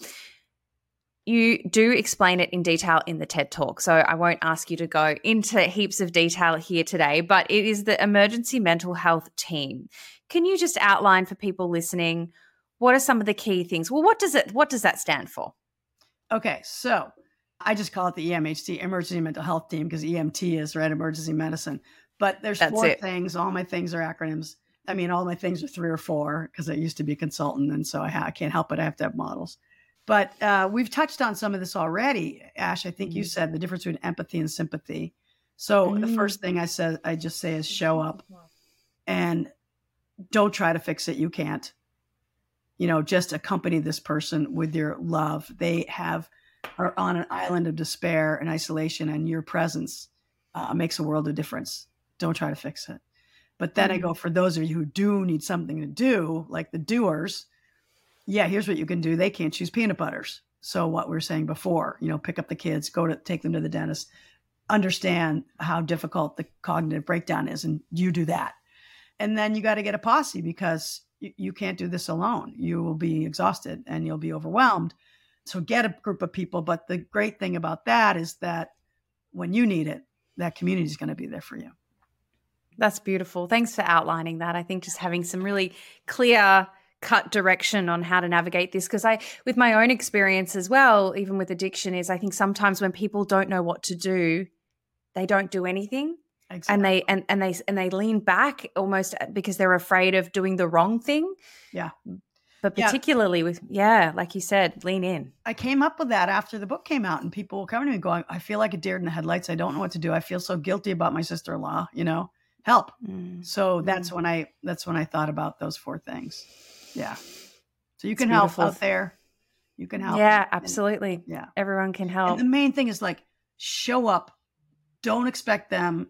You do explain it in detail in the TED Talk, so I won't ask you to go into heaps of detail here today, but it is the Emergency Mental Health Team. Can you just outline for people listening, what are some of the key things? Well, what does that stand for? Okay, so I just call it the EMHT, Emergency Mental Health Team, because EMT is, right, emergency medicine. But there's four things. All my things are acronyms. I mean, all my things are 3 or 4 because I used to be a consultant, and so I can't help it. I have to have models. But we've touched on some of this already. Ash, I think you said the difference between empathy and sympathy. So the first thing I just say is show up and don't try to fix it. You can't. Just accompany this person with your love. They are on an island of despair and isolation, and your presence makes a world of difference. Don't try to fix it. But then I go, for those of you who do need something to do, like the doers, here's what you can do. They can't choose peanut butters. So what we were saying before, pick up the kids, take them to the dentist, understand how difficult the cognitive breakdown is, and you do that. And then you got to get a posse because you can't do this alone. You will be exhausted and you'll be overwhelmed. So get a group of people. But the great thing about that is that when you need it, that community is going to be there for you. That's beautiful. Thanks for outlining that. I think just having some really clear cut direction on how to navigate this, because with my own experience as well, even with addiction, is I think sometimes when people don't know what to do, they don't do anything. Exactly. And they lean back almost because they're afraid of doing the wrong thing. Yeah. But particularly with, like you said, lean in. I came up with that after the book came out, and people were coming to me going, I feel like a deer in the headlights. I don't know what to do. I feel so guilty about my sister-in-law, help. So that's when I thought about those 4 things. Yeah. So you can help out there. You can help. Yeah, absolutely. Yeah. Everyone can help. And the main thing is show up. Don't expect them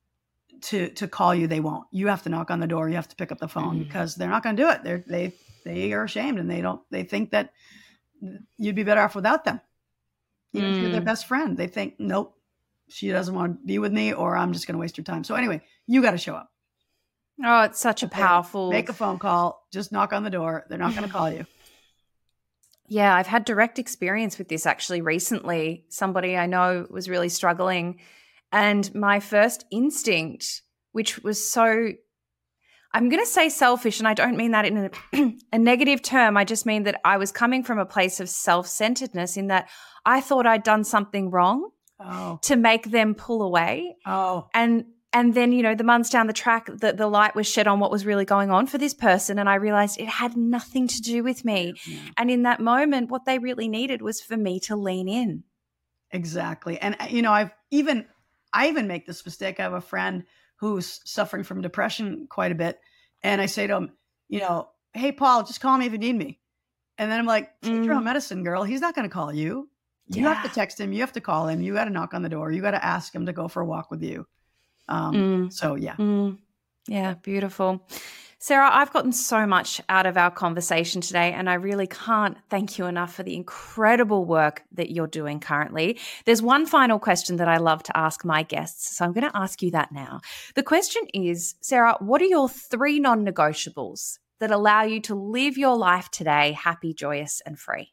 to call you. They won't. You have to knock on the door. You have to pick up the phone because they're not going to do it. They are ashamed, and they think that you'd be better off without them. Even if you're their best friend, they think, nope, she doesn't want to be with me, or I'm just going to waste her time. So anyway, you got to show up. Oh, it's such a powerful... Make a phone call. Just knock on the door. They're not going to call you. Yeah, I've had direct experience with this actually recently. Somebody I know was really struggling, and my first instinct, which was so... I'm going to say selfish, and I don't mean that in a negative term. I just mean that I was coming from a place of self-centeredness in that I thought I'd done something wrong to make them pull away. And then, the months down the track, the light was shed on what was really going on for this person, and I realized it had nothing to do with me. Yeah. And in that moment, what they really needed was for me to lean in. Exactly. And, I even make this mistake. I have a friend who's suffering from depression quite a bit. And I say to him, hey, Paul, just call me if you need me. And then I'm like, take your own medicine, girl. He's not going to call you. You have to text him. You have to call him. You got to knock on the door. You got to ask him to go for a walk with you. So, yeah. Yeah, beautiful. Sarah, I've gotten so much out of our conversation today, and I really can't thank you enough for the incredible work that you're doing currently. There's one final question that I love to ask my guests, so I'm going to ask you that now. The question is, Sarah, what are your 3 non-negotiables that allow you to live your life today happy, joyous, and free?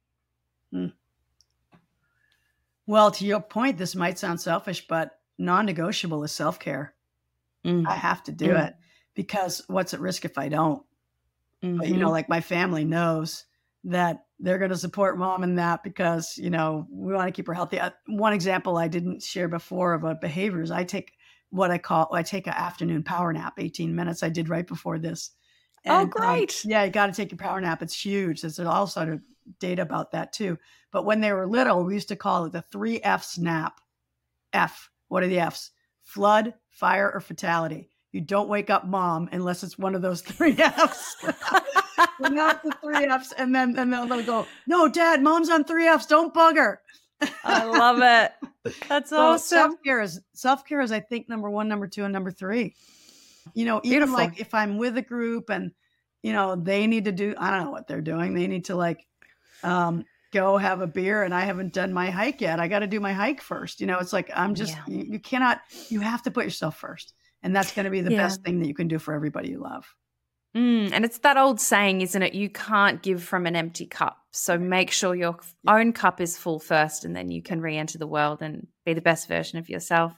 Well, to your point, this might sound selfish, but non-negotiable is self-care. I have to do it. Because what's at risk if I don't? But, like my family knows that they're going to support mom in that because, we want to keep her healthy. One example I didn't share before about behaviors. I take an afternoon power nap, 18 minutes. I did right before this. And, great. Yeah, you got to take your power nap. It's huge. There's all sort of data about that too. But when they were little, we used to call it the 3 F's nap. F, what are the F's? Flood, fire, or fatality. You don't wake up mom unless it's one of those 3 F's. Not the 3 F's. And then they'll go, no, Dad, mom's on 3 F's. Don't bug her. I love it. That's awesome. Self-care is, I think, number 1, number 2, and number 3. Even Beautiful. like if I'm with a group and, they need to do, I don't know what they're doing. They need to go have a beer and I haven't done my hike yet. I got to do my hike first. It's like, you have to put yourself first. And that's going to be the best thing that you can do for everybody you love. And it's that old saying, isn't it? You can't give from an empty cup. So make sure your own cup is full first, and then you can re-enter the world and be the best version of yourself.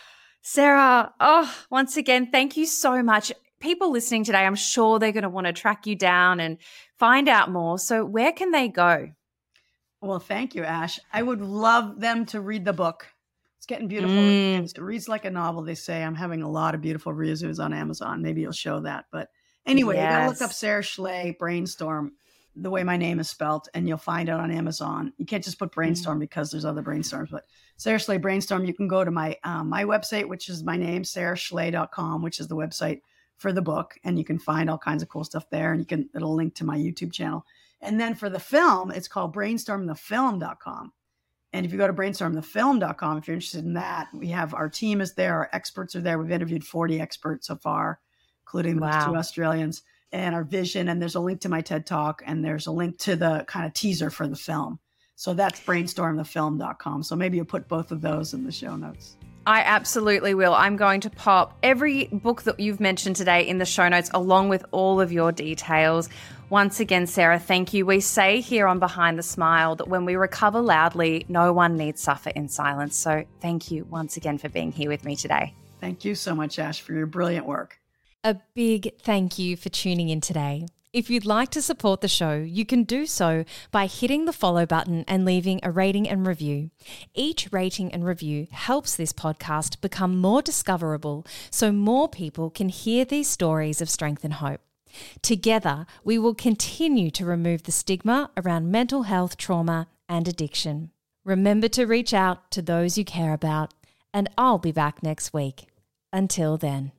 Sarah, once again, thank you so much. People listening today, I'm sure they're going to want to track you down and find out more. So where can they go? Well, thank you, Ash. I would love them to read the book. It's getting beautiful. It reads like a novel, they say. I'm having a lot of beautiful reviews on Amazon. Maybe you'll show that. But anyway, you got to look up Sarah Schley, Brainstorm, the way my name is spelled, and you'll find it on Amazon. You can't just put Brainstorm because there's other brainstorms, but Sarah Schley Brainstorm. You can go to my website, which is my name, sarahschley.com, which is the website for the book. And you can find all kinds of cool stuff there. And it'll link to my YouTube channel. And then for the film, it's called brainstormthefilm.com. And if you go to brainstormthefilm.com, if you're interested in that, our team is there. Our experts are there. We've interviewed 40 experts so far, including those 2 Australians, and our vision. And there's a link to my TED Talk, and there's a link to the kind of teaser for the film. So that's brainstormthefilm.com. So maybe you'll put both of those in the show notes. I absolutely will. I'm going to pop every book that you've mentioned today in the show notes, along with all of your details. Once again, Sarah, thank you. We say here on Behind the Smile that when we recover loudly, no one needs suffer in silence. So thank you once again for being here with me today. Thank you so much, Ash, for your brilliant work. A big thank you for tuning in today. If you'd like to support the show, you can do so by hitting the follow button and leaving a rating and review. Each rating and review helps this podcast become more discoverable so more people can hear these stories of strength and hope. Together, we will continue to remove the stigma around mental health, trauma, and addiction. Remember to reach out to those you care about, and I'll be back next week. Until then.